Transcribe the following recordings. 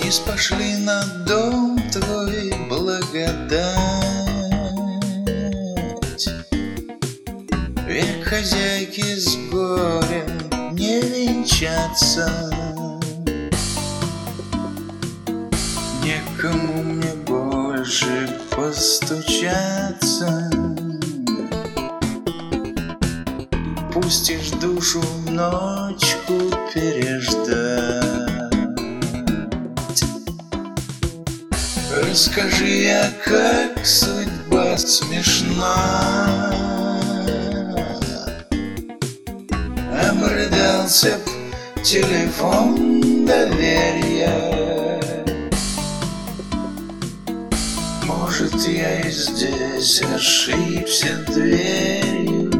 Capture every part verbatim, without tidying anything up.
Вниз пошли на дом твой благодать. Век хозяйки с горем не венчаться. Некому мне больше постучаться. Пустишь душу ночку переждать. Расскажи, а как судьба смешна. Обрыдался б телефон доверия. Может, я и здесь ошибся дверью,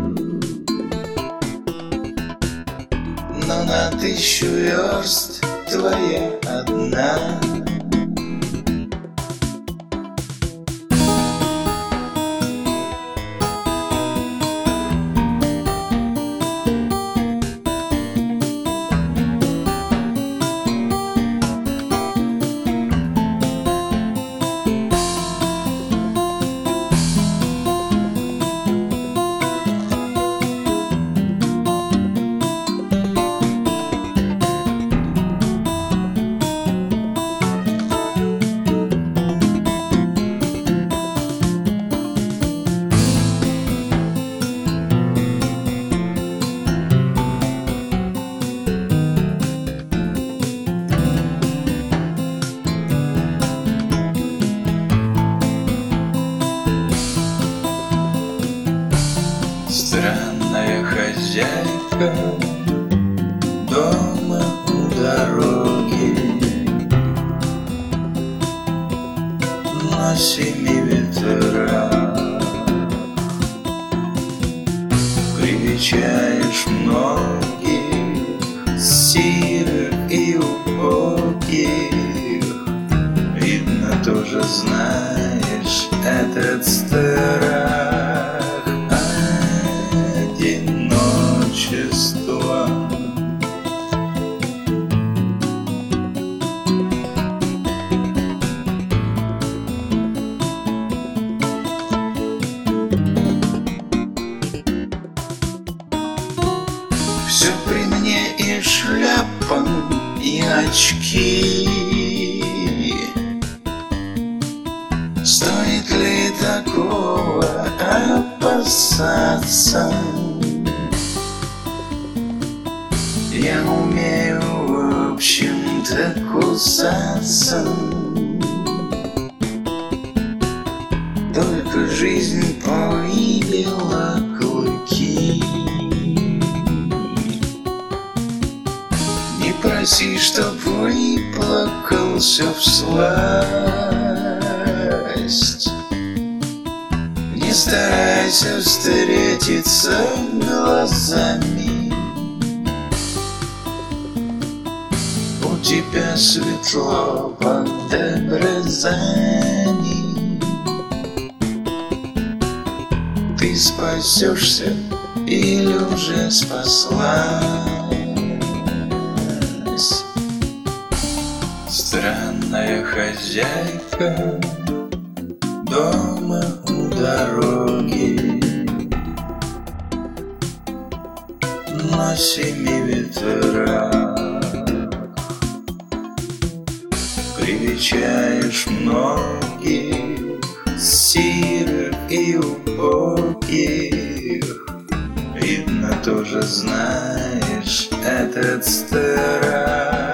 но на тысячу верст твоя одна. Странная хозяйка дома у дороги, на семи ветрах. Привечаешь многих сирых и убогих. Видно, тоже знаешь этот страх одиночества. Все при мне и шляпа, и очки. Стоит ли такого опасаться? Я умею, в общем-то, кусаться. Только жизнь повыбила клыки. Не проси, чтоб выплакался всласть. Не старайся встретиться глазами. У тебя светло под образами. Ты спасешься или уже спаслась. Странная хозяйка дома у дороги, на семи ветрах. Привечаешь многих сирых и убогих. Видно, тоже знаешь этот страх